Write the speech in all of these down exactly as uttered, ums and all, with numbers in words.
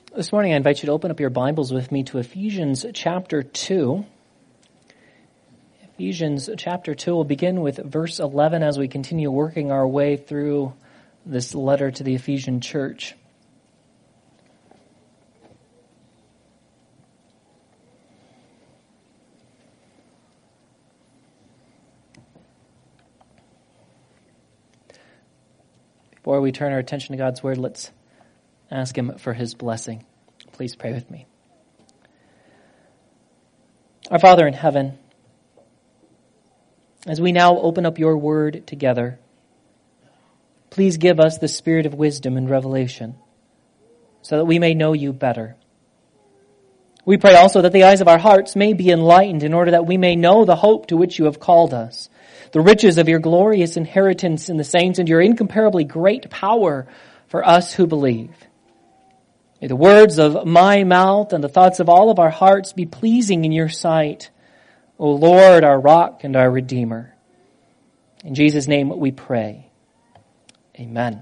This morning I invite you to open up your Bibles with me to Ephesians chapter two. Ephesians chapter two will begin with verse eleven as we continue working our way through this letter to the Ephesian church. Before we turn our attention to God's Word, let's ask Him for His blessing. Please pray with me. Our Father in heaven, as we now open up your Word together, please give us the spirit of wisdom and revelation so that we may know you better. We pray also that the eyes of our hearts may be enlightened in order that we may know the hope to which you have called us, the riches of your glorious inheritance in the saints, and your incomparably great power for us who believe. May the words of my mouth and the thoughts of all of our hearts be pleasing in your sight, O Lord, our rock and our redeemer. In Jesus' name we pray. Amen.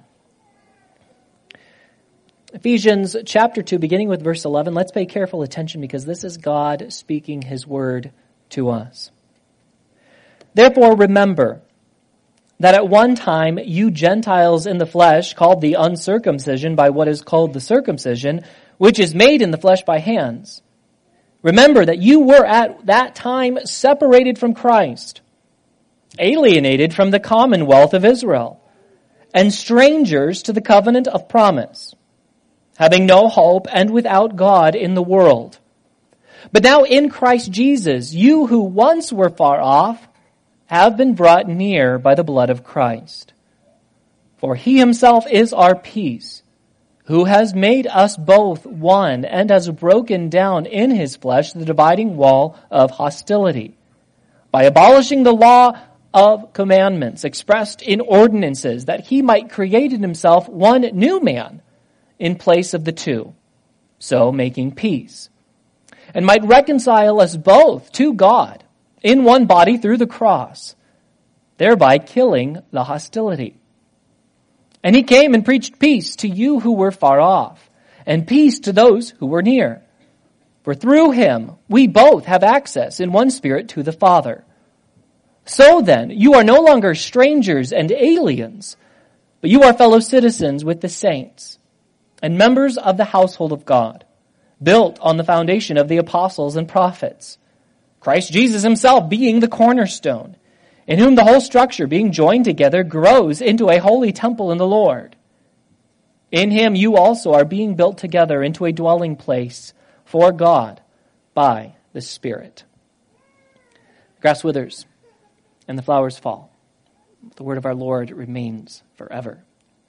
Ephesians chapter two, beginning with verse eleven. Let's pay careful attention because this is God speaking his word to us. Therefore remember that at one time you Gentiles in the flesh, called the uncircumcision by what is called the circumcision, which is made in the flesh by hands. Remember that you were at that time separated from Christ, alienated from the commonwealth of Israel, and strangers to the covenant of promise, having no hope and without God in the world. But now in Christ Jesus, you who once were far off have been brought near by the blood of Christ. For he himself is our peace, who has made us both one and has broken down in his flesh the dividing wall of hostility, by abolishing the law of commandments expressed in ordinances, that he might create in himself one new man in place of the two, so making peace, and might reconcile us both to God in one body through the cross, thereby killing the hostility. And he came and preached peace to you who were far off, and peace to those who were near. For through him we both have access in one Spirit to the Father. So then, you are no longer strangers and aliens, but you are fellow citizens with the saints, and members of the household of God, built on the foundation of the apostles and prophets, Christ Jesus himself being the cornerstone, in whom the whole structure being joined together grows into a holy temple in the Lord. In him you also are being built together into a dwelling place for God by the Spirit. The grass withers and the flowers fall. The word of our Lord remains forever.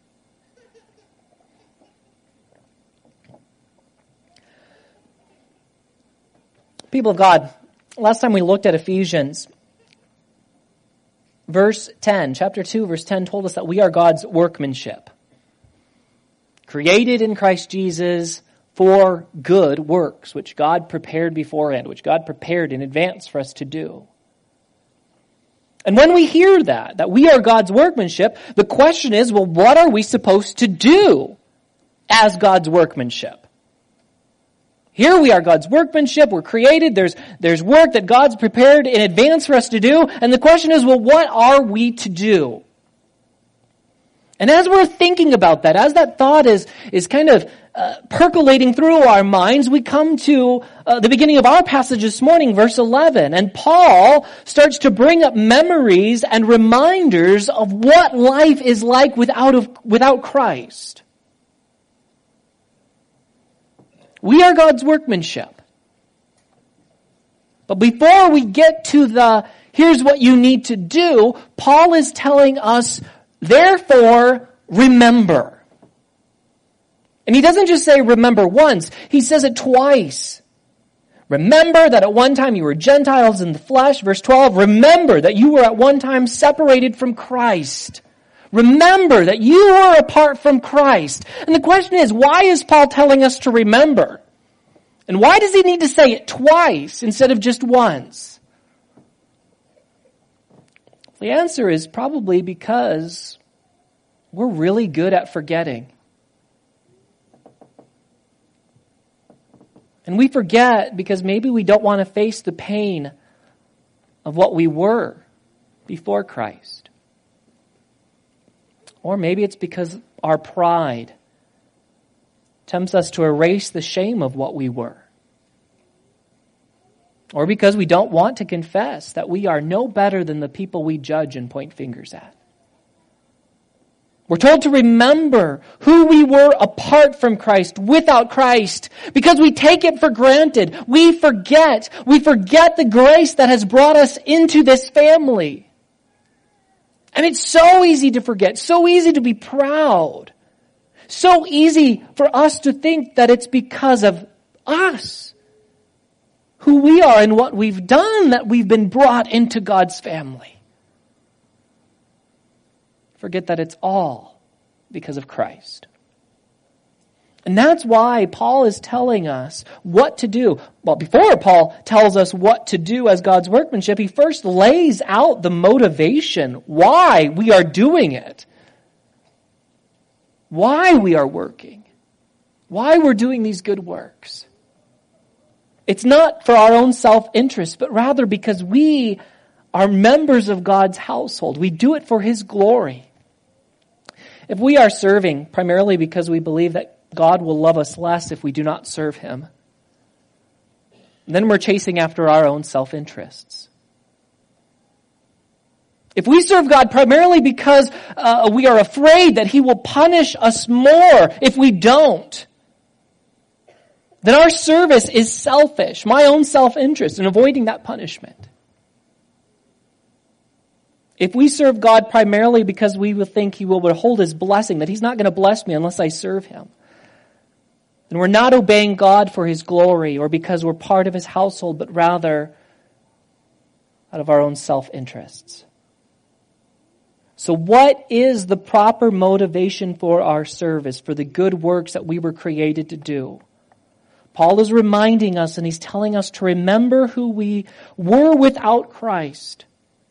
People of God, last time we looked at Ephesians, verse ten, chapter two, verse ten told us that we are God's workmanship, created in Christ Jesus for good works, which God prepared beforehand, which God prepared in advance for us to do. And when we hear that, that we are God's workmanship, the question is, well, what are we supposed to do as God's workmanship? Here we are God's workmanship, we're created, there's, there's work that God's prepared in advance for us to do, and the question is, well, what are we to do? And as we're thinking about that, as that thought is, is kind of uh, percolating through our minds, we come to uh, the beginning of our passage this morning, verse eleven, and Paul starts to bring up memories and reminders of what life is like without, of, without Christ. We are God's workmanship. But before we get to the, here's what you need to do, Paul is telling us, therefore, remember. And he doesn't just say remember once, he says it twice. Remember that at one time you were Gentiles in the flesh. Verse twelve, remember that you were at one time separated from Christ. Remember that you are apart from Christ. And the question is, why is Paul telling us to remember? And why does he need to say it twice instead of just once? The answer is probably because we're really good at forgetting. And we forget because maybe we don't want to face the pain of what we were before Christ. Or maybe it's because our pride tempts us to erase the shame of what we were. Or because we don't want to confess that we are no better than the people we judge and point fingers at. We're told to remember who we were apart from Christ, without Christ, because we take it for granted. We forget. We forget the grace that has brought us into this family. And it's so easy to forget, so easy to be proud, so easy for us to think that it's because of us, who we are and what we've done, that we've been brought into God's family. Forget that it's all because of Christ. And that's why Paul is telling us what to do. Well, before Paul tells us what to do as God's workmanship, he first lays out the motivation, why we are doing it. Why we are working. Why we're doing these good works. It's not for our own self-interest, but rather because we are members of God's household. We do it for His glory. If we are serving primarily because we believe that God will love us less if we do not serve Him, then we're chasing after our own self-interests. If we serve God primarily because uh, we are afraid that He will punish us more if we don't, then our service is selfish, my own self-interest in avoiding that punishment. If we serve God primarily because we will think He will withhold His blessing, that He's not going to bless me unless I serve Him, then we're not obeying God for His glory or because we're part of His household, but rather out of our own self-interests. So what is the proper motivation for our service, for the good works that we were created to do? Paul is reminding us, and he's telling us to remember who we were without Christ.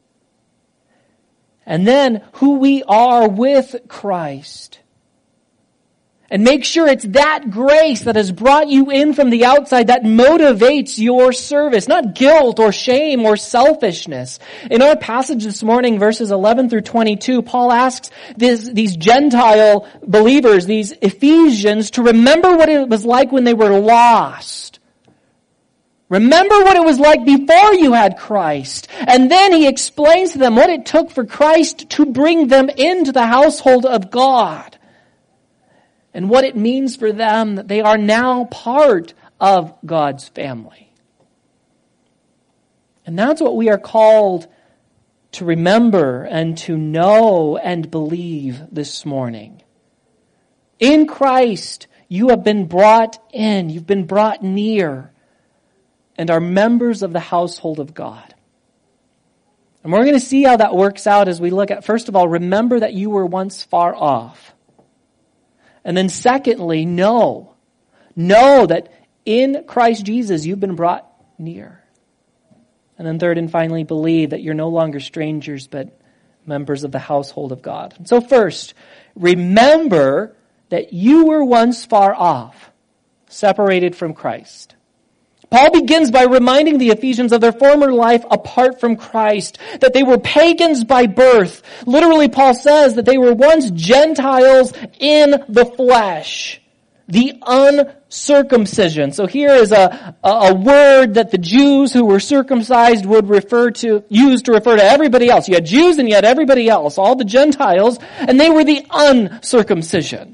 And then who we are with Christ. And make sure it's that grace that has brought you in from the outside that motivates your service, not guilt or shame or selfishness. In our passage this morning, verses eleven through twenty-two, Paul asks this, these Gentile believers, these Ephesians, to remember what it was like when they were lost. Remember what it was like before you had Christ. And then he explains to them what it took for Christ to bring them into the household of God. And what it means for them that they are now part of God's family. And that's what we are called to remember and to know and believe this morning. In Christ, you have been brought in. You've been brought near. And are members of the household of God. And we're going to see how that works out as we look at, first of all, remember that you were once far off. And then secondly, know. Know that in Christ Jesus you've been brought near. And then third and finally, believe that you're no longer strangers but members of the household of God. And so first, remember that you were once far off, separated from Christ. Paul begins by reminding the Ephesians of their former life apart from Christ, that they were pagans by birth. Literally, Paul says that they were once Gentiles in the flesh, the uncircumcision. So here is a, a, a word that the Jews who were circumcised would refer to, use to refer to everybody else. You had Jews and you had everybody else, all the Gentiles, and they were the uncircumcision.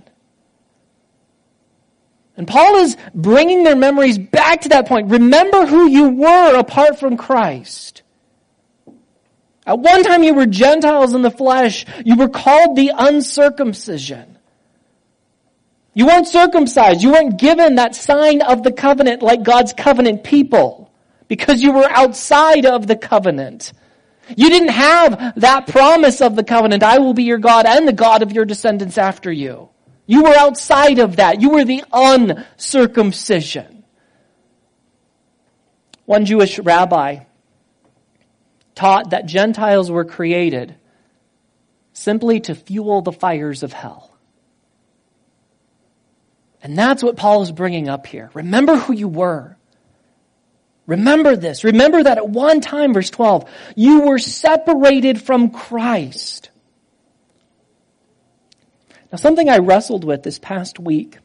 And Paul is bringing their memories back to that point. Remember who you were apart from Christ. At one time you were Gentiles in the flesh. You were called the uncircumcision. You weren't circumcised. You weren't given that sign of the covenant like God's covenant people because you were outside of the covenant. You didn't have that promise of the covenant, I will be your God and the God of your descendants after you. You were outside of that. You were the uncircumcision. One Jewish rabbi taught that Gentiles were created simply to fuel the fires of hell. And that's what Paul is bringing up here. Remember who you were. Remember this. Remember that at one time, verse twelve, you were separated from Christ. Now, something I wrestled with this past week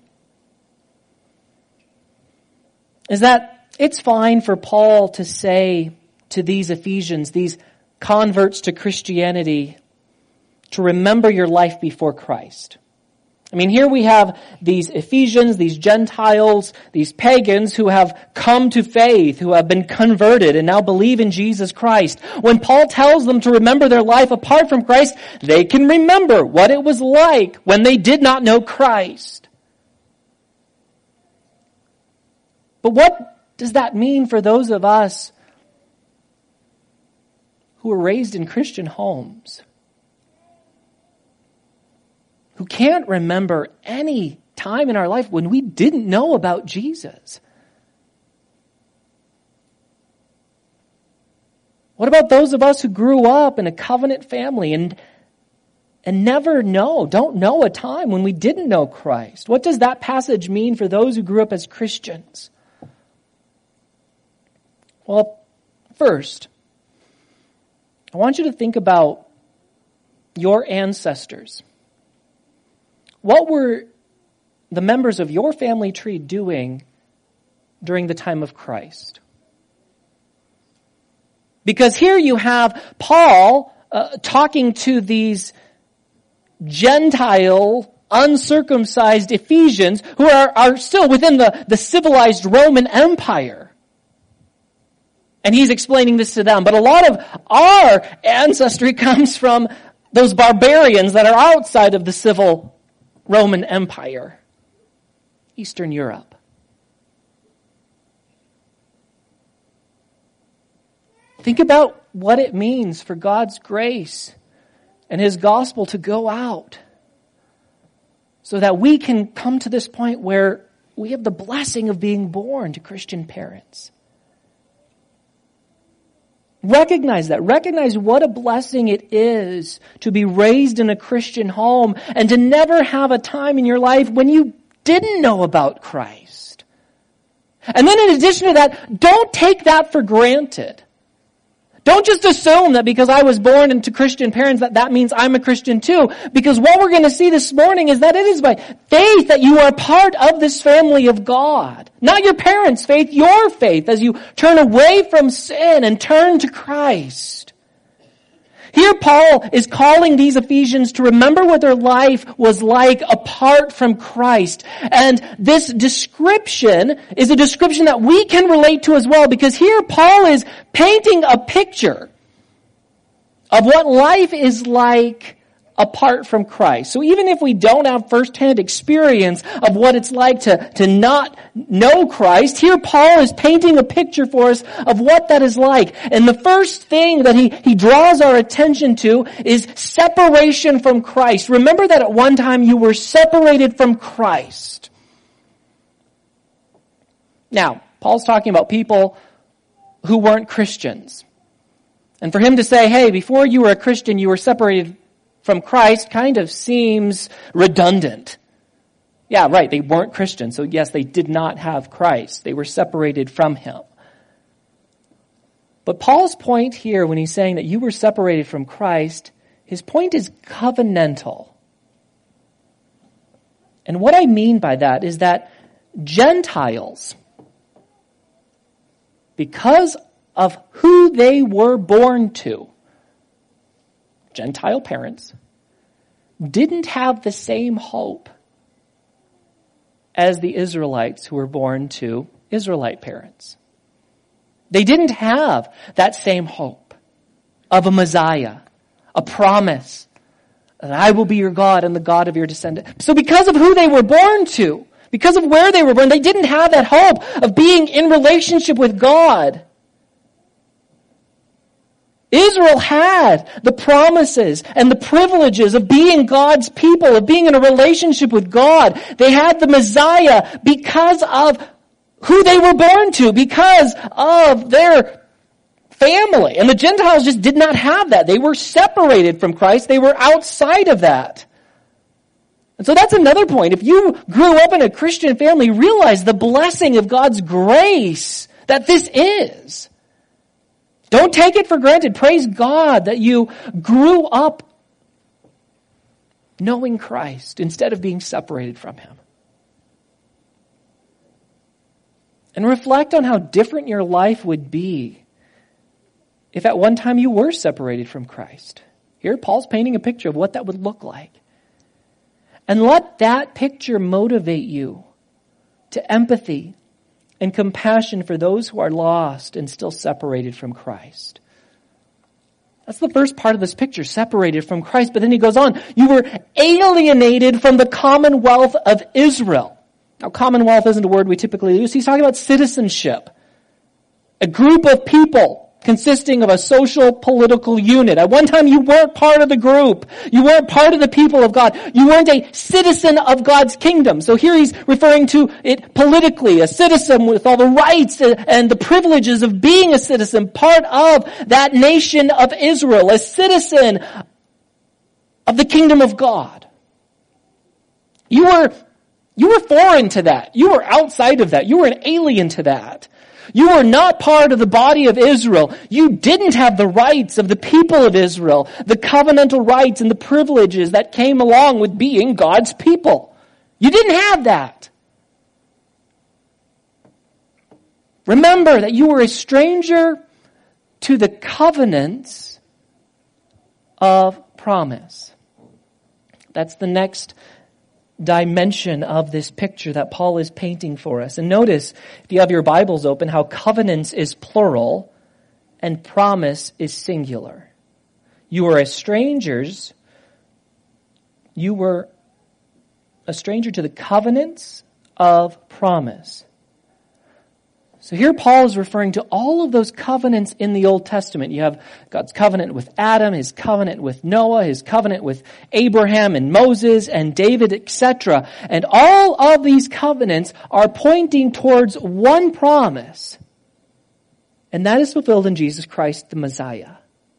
is that it's fine for Paul to say to these Ephesians, these converts to Christianity, to remember your life before Christ. I mean, here we have these Ephesians, these Gentiles, these pagans who have come to faith, who have been converted and now believe in Jesus Christ. When Paul tells them to remember their life apart from Christ, they can remember what it was like when they did not know Christ. But what does that mean for those of us who were raised in Christian homes, who can't remember any time in our life when we didn't know about Jesus? What about those of us who grew up in a covenant family and and never know, don't know a time when we didn't know Christ? What does that passage mean for those who grew up as Christians? Well, first, I want you to think about your ancestors. What were the members of your family tree doing during the time of Christ? Because here you have Paul uh, talking to these Gentile, uncircumcised Ephesians who are, are still within the, the civilized Roman Empire. And he's explaining this to them. But a lot of our ancestry comes from those barbarians that are outside of the civil Roman Empire, Eastern Europe. Think about what it means for God's grace and His gospel to go out so that we can come to this point where we have the blessing of being born to Christian parents. Recognize that. Recognize what a blessing it is to be raised in a Christian home and to never have a time in your life when you didn't know about Christ. And then in addition to that, don't take that for granted. Don't just assume that because I was born into Christian parents that that means I'm a Christian too. Because what we're going to see this morning is that it is by faith that you are part of this family of God. Not your parents' faith, your faith as you turn away from sin and turn to Christ. Here Paul is calling these Ephesians to remember what their life was like apart from Christ. And this description is a description that we can relate to as well, because here Paul is painting a picture of what life is like apart from Christ. So even if we don't have firsthand experience of what it's like to, to not know Christ, here Paul is painting a picture for us of what that is like. And the first thing that he, he draws our attention to is separation from Christ. Remember that at one time you were separated from Christ. Now, Paul's talking about people who weren't Christians. And for him to say, hey, before you were a Christian, you were separated from Christ kind of seems redundant. Yeah, right, they weren't Christians, so yes, they did not have Christ. They were separated from Him. But Paul's point here, when he's saying that you were separated from Christ, his point is covenantal. And what I mean by that is that Gentiles, because of who they were born to, Gentile parents, didn't have the same hope as the Israelites who were born to Israelite parents. They didn't have that same hope of a Messiah, a promise that I will be your God and the God of your descendants. So because of who they were born to, because of where they were born, they didn't have that hope of being in relationship with God. Israel had the promises and the privileges of being God's people, of being in a relationship with God. They had the Messiah because of who they were born to, because of their family. And the Gentiles just did not have that. They were separated from Christ. They were outside of that. And so that's another point. If you grew up in a Christian family, realize the blessing of God's grace that this is. Don't take it for granted. Praise God that you grew up knowing Christ instead of being separated from Him. And reflect on how different your life would be if at one time you were separated from Christ. Here, Paul's painting a picture of what that would look like. And let that picture motivate you to empathy and compassion for those who are lost and still separated from Christ. That's the first part of this picture, separated from Christ. But then he goes on, you were alienated from the commonwealth of Israel. Now, commonwealth isn't a word we typically use. He's talking about citizenship. A group of people consisting of a social political unit. At one time you weren't part of the group. You weren't part of the people of God. You weren't a citizen of God's kingdom. So here he's referring to it politically, a citizen with all the rights and the privileges of being a citizen, part of that nation of Israel, a citizen of the kingdom of God. You were, you were foreign to that. You were outside of that. You were an alien to that. You were not part of the body of Israel. You didn't have the rights of the people of Israel, the covenantal rights and the privileges that came along with being God's people. You didn't have that. Remember that you were a stranger to the covenants of promise. That's the next dimension of this picture that Paul is painting for us. And notice, if you have your Bibles open, how covenants is plural and promise is singular. You were as strangers. You were a stranger to the covenants of promise. So here Paul is referring to all of those covenants in the Old Testament. You have God's covenant with Adam, His covenant with Noah, His covenant with Abraham and Moses and David, et cetera. And all of these covenants are pointing towards one promise. And that is fulfilled in Jesus Christ, the Messiah.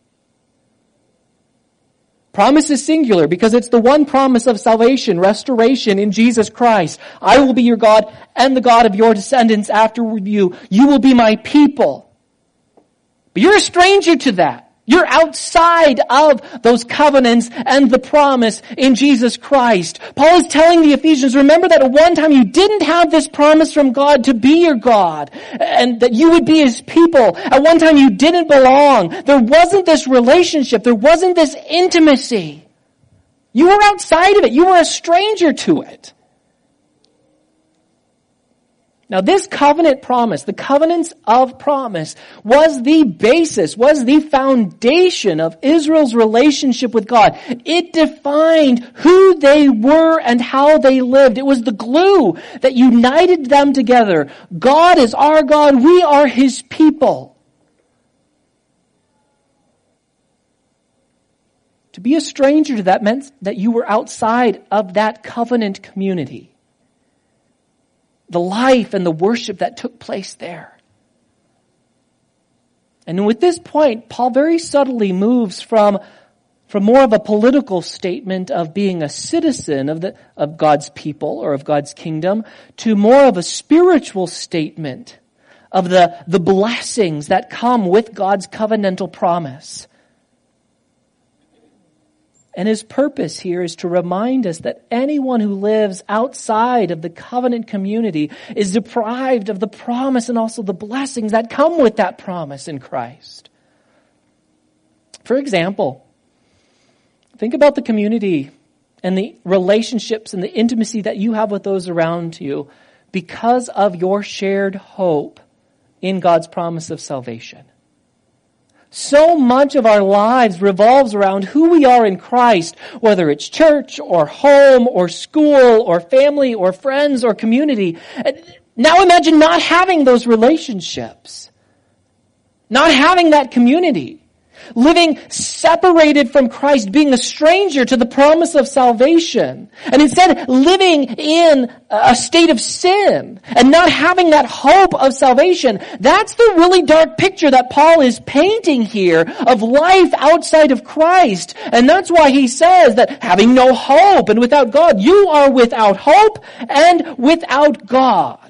Promise is singular because it's the one promise of salvation, restoration in Jesus Christ. I will be your God and the God of your descendants after you. You will be my people. But you're a stranger to that. You're outside of those covenants and the promise in Jesus Christ. Paul is telling the Ephesians, remember that at one time you didn't have this promise from God to be your God and that you would be His people. At one time you didn't belong. There wasn't this relationship. There wasn't this intimacy. You were outside of it. You were a stranger to it. Now this covenant promise, the covenants of promise, was the basis, was the foundation of Israel's relationship with God. It defined who they were and how they lived. It was the glue that united them together. God is our God. We are His people. To be a stranger to that meant that you were outside of that covenant community. The life and the worship that took place there. And with this point, Paul very subtly moves from, from more of a political statement of being a citizen of the, of God's people or of God's kingdom to more of a spiritual statement of the, the blessings that come with God's covenantal promise. And his purpose here is to remind us that anyone who lives outside of the covenant community is deprived of the promise and also the blessings that come with that promise in Christ. For example, think about the community and the relationships and the intimacy that you have with those around you because of your shared hope in God's promise of salvation. So much of our lives revolves around who we are in Christ, whether it's church or home or school or family or friends or community. Now imagine not having those relationships, not having that community. living separated from Christ, being a stranger to the promise of salvation, and instead living in a state of sin and not having that hope of salvation. That's the really dark picture that Paul is painting here of life outside of Christ. And that's why he says that having no hope and without God, you are without hope and without God.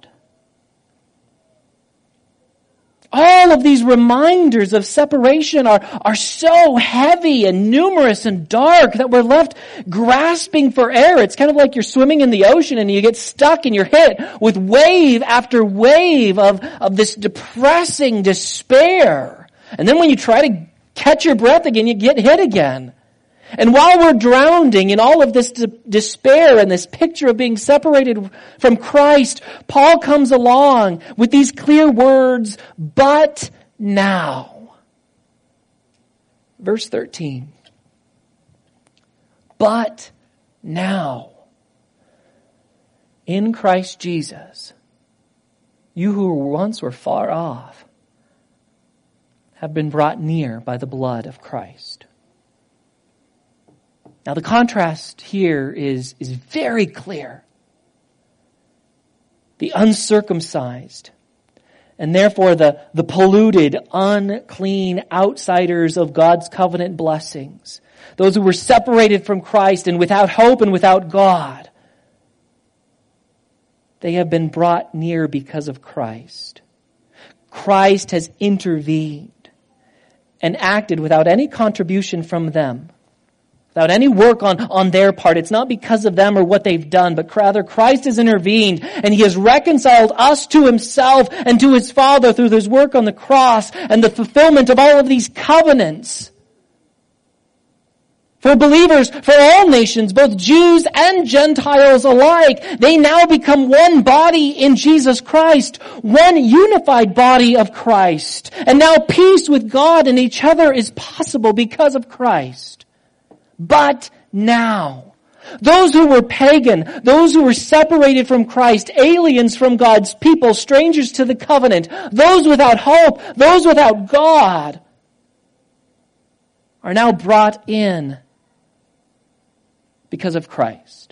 All of these reminders of separation are, are so heavy and numerous and dark that we're left grasping for air. It's kind of like you're swimming in the ocean and you get stuck and you're hit with wave after wave of, of this depressing despair. And then when you try to catch your breath again, you get hit again. And while we're drowning in all of this de- despair and this picture of being separated from Christ, Paul comes along with these clear words, but now. Verse thirteen. But now, in Christ Jesus, you who once were far off have been brought near by the blood of Christ. Now the contrast here is, is very clear. The uncircumcised, and therefore the, the polluted, unclean outsiders of God's covenant blessings, those who were separated from Christ and without hope and without God, they have been brought near because of Christ. Christ has intervened and acted without any contribution from them. Without any work on, on their part. It's not because of them or what they've done, but rather Christ has intervened and He has reconciled us to Himself and to His Father through His work on the cross and the fulfillment of all of these covenants. For believers, for all nations, both Jews and Gentiles alike, they now become one body in Jesus Christ, one unified body of Christ. And now peace with God and each other is possible because of Christ. But now, those who were pagan, those who were separated from Christ, aliens from God's people, strangers to the covenant, those without hope, those without God, are now brought in because of Christ.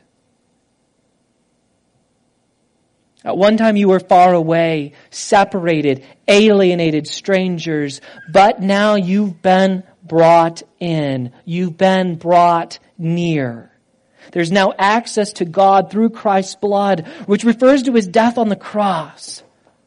At one time you were far away, separated, alienated, strangers, but now you've been brought in. You've been brought near. There's now access to God through Christ's blood, which refers to His death on the cross.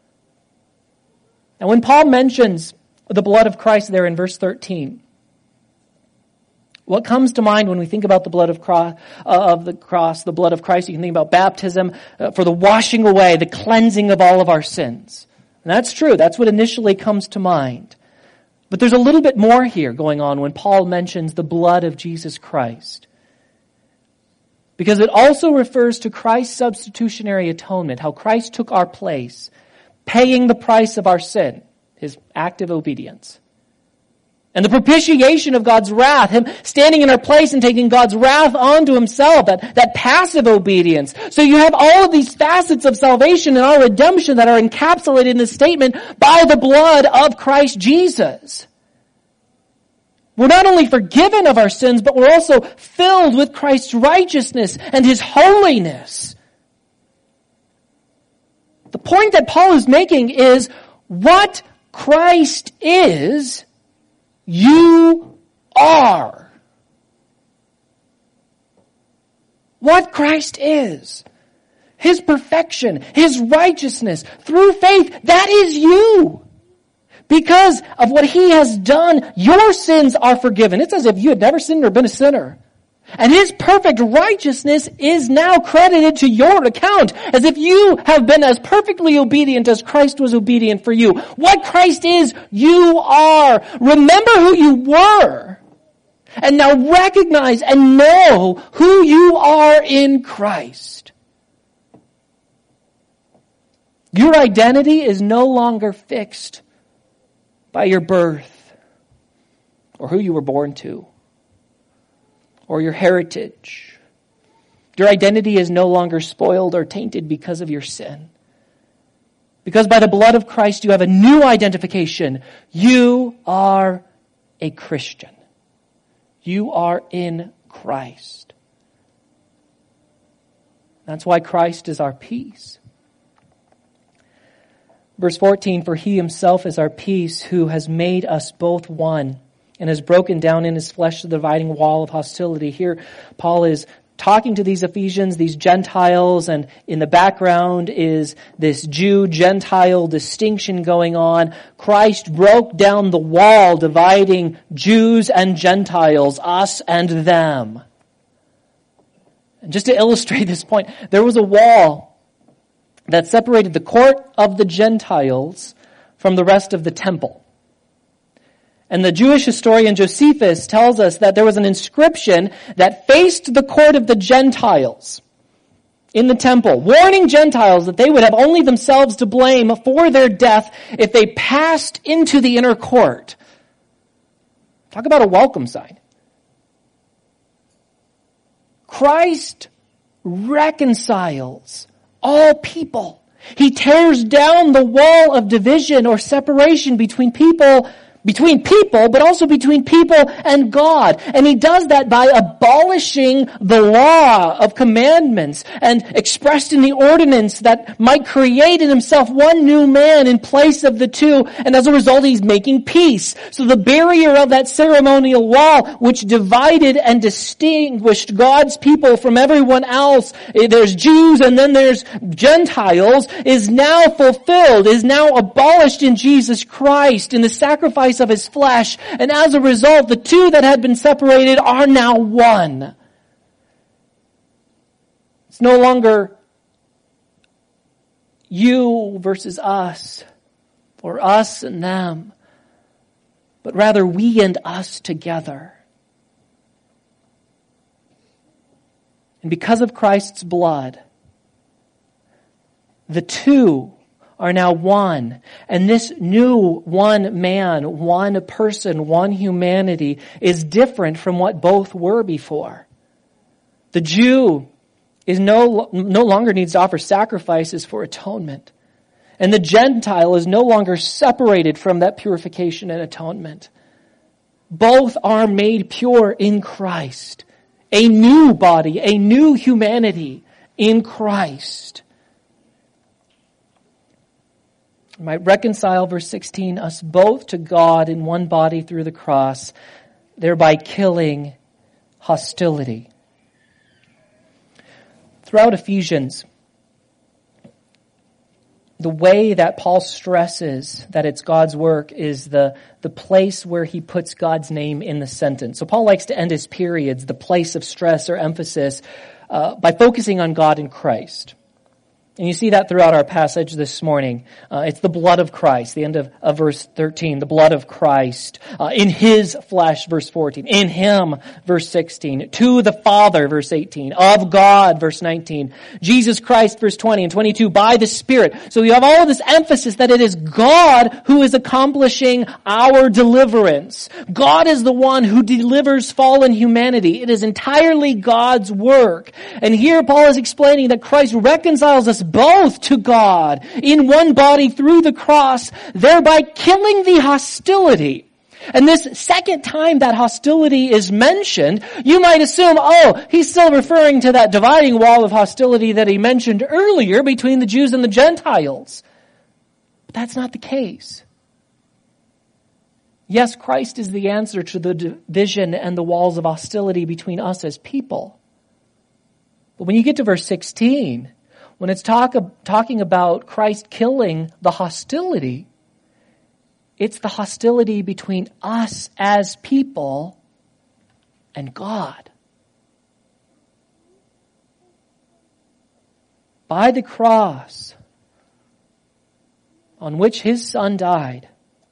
Now when Paul mentions the blood of Christ there in verse thirteen, what comes to mind when we think about the blood of, cross, uh, of the cross, the blood of Christ? You can think about baptism uh, for the washing away, the cleansing of all of our sins. And that's true. That's what initially comes to mind. But there's a little bit more here going on when Paul mentions the blood of Jesus Christ. Because it also refers to Christ's substitutionary atonement, how Christ took our place, paying the price of our sin, His active obedience. And the propitiation of God's wrath, Him standing in our place and taking God's wrath onto Himself, that, that passive obedience. So you have all of these facets of salvation and our redemption that are encapsulated in this statement by the blood of Christ Jesus. We're not only forgiven of our sins, but we're also filled with Christ's righteousness and His holiness. The point that Paul is making is what Christ is, you are. What Christ is. His perfection, His righteousness, through faith, that is you. Because of what He has done, your sins are forgiven. It's as if you had never sinned or been a sinner. And His perfect righteousness is now credited to your account, as if you have been as perfectly obedient as Christ was obedient for you. What Christ is, you are. Remember who you were. And now recognize and know who you are in Christ. Your identity is no longer fixed by your birth, or who you were born to, or your heritage. Your identity is no longer spoiled or tainted because of your sin. Because by the blood of Christ you have a new identification. You are a Christian. You are in Christ. That's why Christ is our peace. Verse fourteen, for he himself is our peace, who has made us both one and has broken down in his flesh the dividing wall of hostility. Here, Paul is talking to these Ephesians, these Gentiles, and in the background is this Jew-Gentile distinction going on. Christ broke down the wall dividing Jews and Gentiles, us and them. And just to illustrate this point, there was a wall that separated the court of the Gentiles from the rest of the temple. And the Jewish historian Josephus tells us that there was an inscription that faced the court of the Gentiles in the temple, warning Gentiles that they would have only themselves to blame for their death if they passed into the inner court. Talk about a welcome sign. Christ reconciles all people. He tears down the wall of division or separation between people Between people, but also between people and God. And he does that by abolishing the law of commandments and expressed in the ordinance that might create in himself one new man in place of the two. And as a result, he's making peace. So the barrier of that ceremonial wall, which divided and distinguished God's people from everyone else, there's Jews and then there's Gentiles, is now fulfilled, is now abolished in Jesus Christ, in the sacrifice of his flesh, and as a result, the two that had been separated are now one. It's no longer you versus us, or us and them, but rather we and us together. And because of Christ's blood, the two are now one. And this new one man, one person, one humanity is different from what both were before. The Jew is no, no longer needs to offer sacrifices for atonement. And the Gentile is no longer separated from that purification and atonement. Both are made pure in Christ. A new body, a new humanity in Christ. Might reconcile, verse sixteen, us both to God in one body through the cross, thereby killing hostility. Throughout Ephesians, the way that Paul stresses that it's God's work is the, the place where he puts God's name in the sentence. So Paul likes to end his periods, the place of stress or emphasis, uh, by focusing on God in Christ. And you see that throughout our passage this morning. Uh, it's the blood of Christ, the end of, of verse thirteen, the blood of Christ. Uh, in his flesh, verse fourteen. In him, verse sixteen. To the Father, verse eighteen. Of God, verse nineteen. Jesus Christ, verse twenty and twenty-two. By the Spirit. So you have all of this emphasis that it is God who is accomplishing our deliverance. God is the one who delivers fallen humanity. It is entirely God's work. And here Paul is explaining that Christ reconciles us both to God in one body through the cross, thereby killing the hostility. And this second time that hostility is mentioned, you might assume, oh, he's still referring to that dividing wall of hostility that he mentioned earlier between the Jews and the Gentiles. But that's not the case. Yes, Christ is the answer to the division and the walls of hostility between us as people. But when you get to verse sixteen, when it's talk, talking about Christ killing the hostility, it's the hostility between us as people and God. By the cross on which his Son died,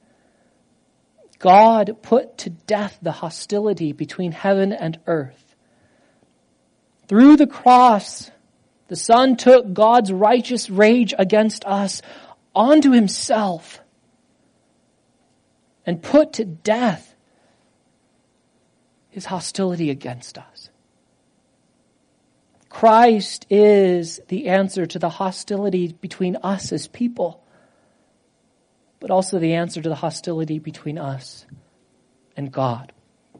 God put to death the hostility between heaven and earth. Through the cross, the Son took God's righteous rage against us onto himself and put to death his hostility against us. Christ is the answer to the hostility between us as people, but also the answer to the hostility between us and God.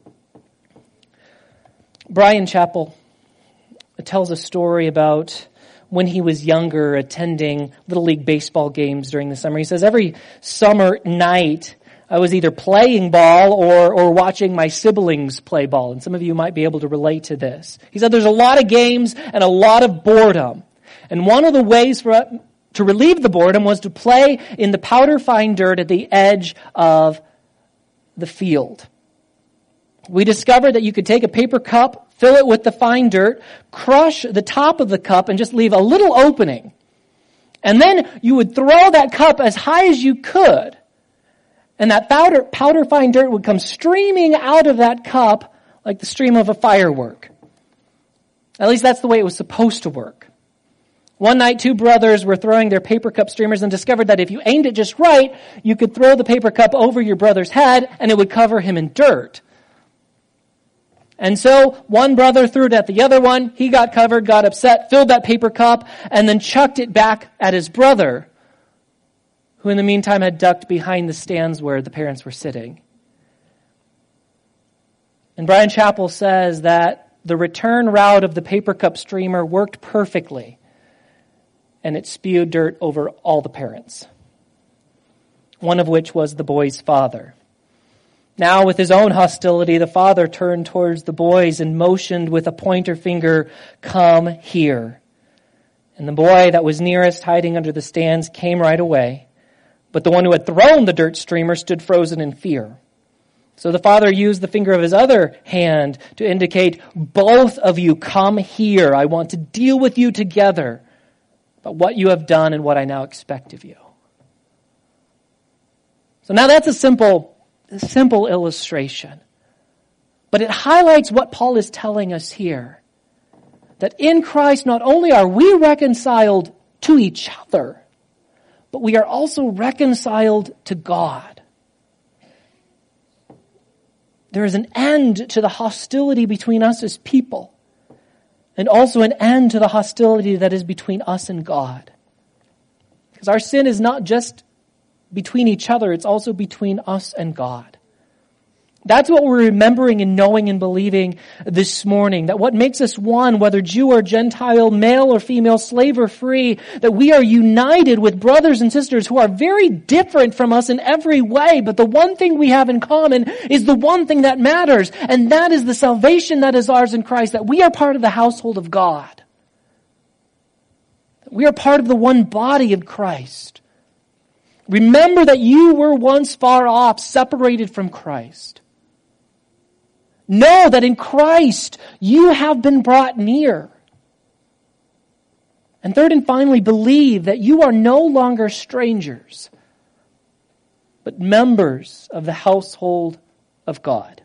Brian Chappell tells a story about when he was younger attending Little League baseball games during the summer. He says, every summer night I was either playing ball or, or watching my siblings play ball. And some of you might be able to relate to this. He said there's a lot of games and a lot of boredom. And one of the ways for to relieve the boredom was to play in the powder fine dirt at the edge of the field. We discovered that you could take a paper cup, fill it with the fine dirt, crush the top of the cup, and just leave a little opening. And then you would throw that cup as high as you could. And that powder, powder fine dirt would come streaming out of that cup like the stream of a firework. At least that's the way it was supposed to work. One night, two brothers were throwing their paper cup streamers and discovered that if you aimed it just right, you could throw the paper cup over your brother's head and it would cover him in dirt. And so one brother threw it at the other one. He got covered, got upset, filled that paper cup, and then chucked it back at his brother, who in the meantime had ducked behind the stands where the parents were sitting. And Brian Chappell says that the return route of the paper cup streamer worked perfectly, and it spewed dirt over all the parents, one of which was the boy's father. Now, with his own hostility, the father turned towards the boys and motioned with a pointer finger, "Come here." And the boy that was nearest, hiding under the stands, came right away. But the one who had thrown the dirt streamer stood frozen in fear. So the father used the finger of his other hand to indicate, "Both of you come here. I want to deal with you together about what you have done and what I now expect of you." So now that's a simple, a simple illustration. But it highlights what Paul is telling us here. That in Christ, not only are we reconciled to each other, but we are also reconciled to God. There is an end to the hostility between us as people, and also an end to the hostility that is between us and God. Because our sin is not just between each other, it's also between us and God. That's what we're remembering and knowing and believing this morning. That what makes us one, whether Jew or Gentile, male or female, slave or free, that we are united with brothers and sisters who are very different from us in every way. But the one thing we have in common is the one thing that matters. And that is the salvation that is ours in Christ. That we are part of the household of God. That we are part of the one body of Christ. Remember that you were once far off, separated from Christ. Know that in Christ you have been brought near. And third and finally, believe that you are no longer strangers, but members of the household of God.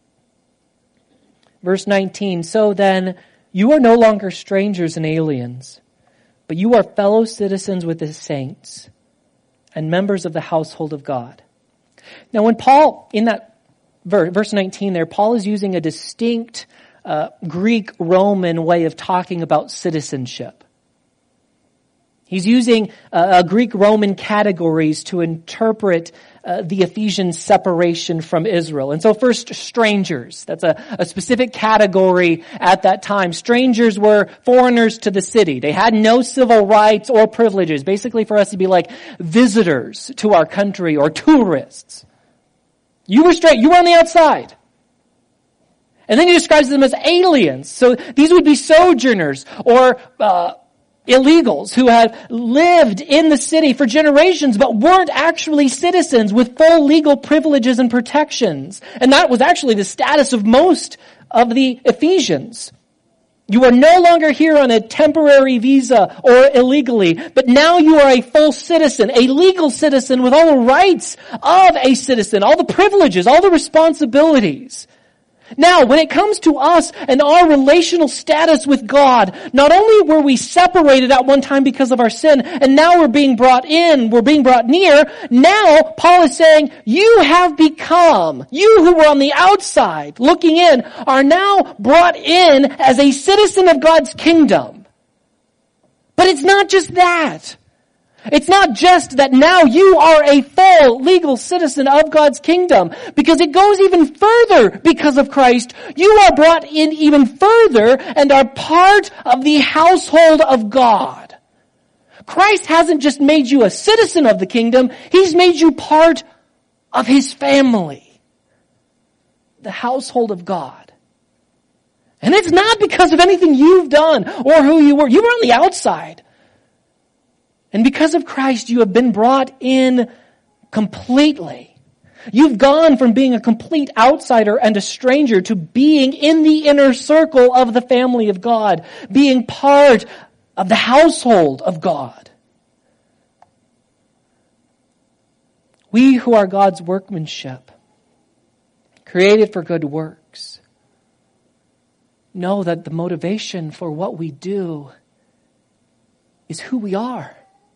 Verse nineteen, so then you are no longer strangers and aliens, but you are fellow citizens with the saints and members of the household of God. Now when Paul, in that verse, verse nineteen there, Paul is using a distinct uh, Greek-Roman way of talking about citizenship. He's using uh, Greek-Roman categories to interpret uh, the Ephesian separation from Israel. And so first, strangers. That's a, a specific category at that time. Strangers were foreigners to the city. They had no civil rights or privileges. Basically for us to be like visitors to our country or tourists. You were straight. You were on the outside. And then he describes them as aliens. So these would be sojourners or uh illegals who had lived in the city for generations but weren't actually citizens with full legal privileges and protections. And that was actually the status of most of the Ephesians. You are no longer here on a temporary visa or illegally, but now you are a full citizen, a legal citizen with all the rights of a citizen, all the privileges, all the responsibilities. Now, when it comes to us and our relational status with God, not only were we separated at one time because of our sin, and now we're being brought in, we're being brought near, now Paul is saying, you have become, you who were on the outside looking in, are now brought in as a citizen of God's kingdom. But it's not just that. It's not just that now you are a full legal citizen of God's kingdom, because it goes even further because of Christ. You are brought in even further and are part of the household of God. Christ hasn't just made you a citizen of the kingdom, He's made you part of His family, the household of God. And it's not because of anything you've done or who you were. You were on the outside. And because of Christ, you have been brought in completely. You've gone from being a complete outsider and a stranger to being in the inner circle of the family of God, being part of the household of God. We who are God's workmanship, created for good works, know that the motivation for what we do is who we are.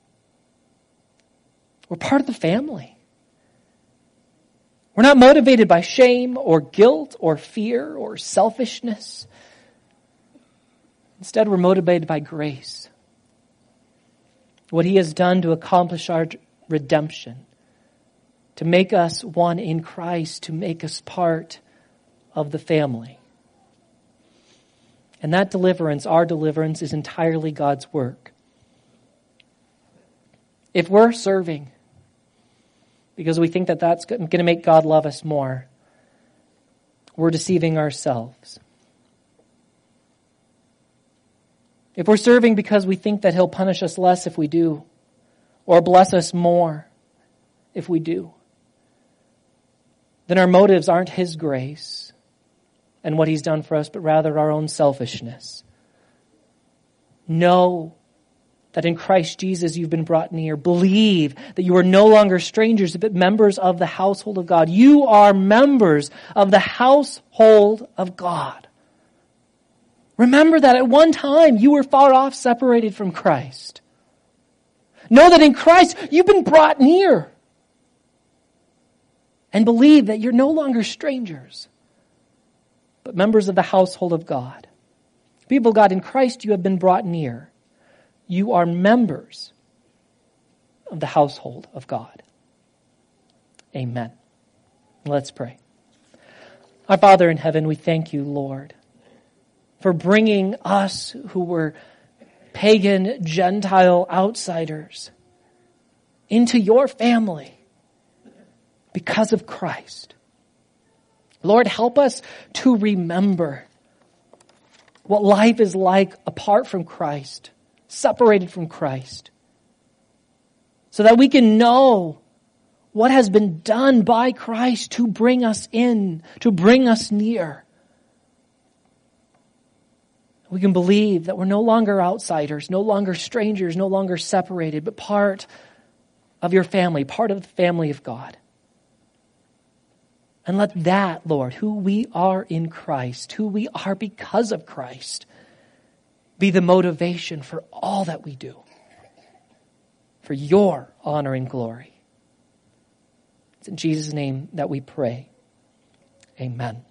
We're part of the family. We're not motivated by shame or guilt or fear or selfishness. Instead, we're motivated by grace. What He has done to accomplish our redemption, to make us one in Christ, to make us part of the family. And that deliverance, our deliverance, is entirely God's work. If we're serving because we think that that's going to make God love us more, we're deceiving ourselves. If we're serving because we think that He'll punish us less if we do, or bless us more if we do, then our motives aren't His grace and what He's done for us, but rather our own selfishness. Know that in Christ Jesus you've been brought near. Believe that you are no longer strangers, but members of the household of God. You are members of the household of God. Remember that at one time you were far off, separated from Christ. Know that in Christ you've been brought near. And believe that you're no longer strangers, but members of the household of God. People of God, in Christ you have been brought near. You are members of the household of God. Amen. Let's pray. Our Father in heaven, we thank you, Lord, for bringing us who were pagan, Gentile outsiders into your family because of Christ. Lord, help us to remember what life is like apart from Christ, separated from Christ, so that we can know what has been done by Christ to bring us in, to bring us near. We can believe that we're no longer outsiders, no longer strangers, no longer separated, but part of your family, part of the family of God. And let that, Lord, who we are in Christ, who we are because of Christ, be the motivation for all that we do, for your honor and glory. It's in Jesus' name that we pray. Amen.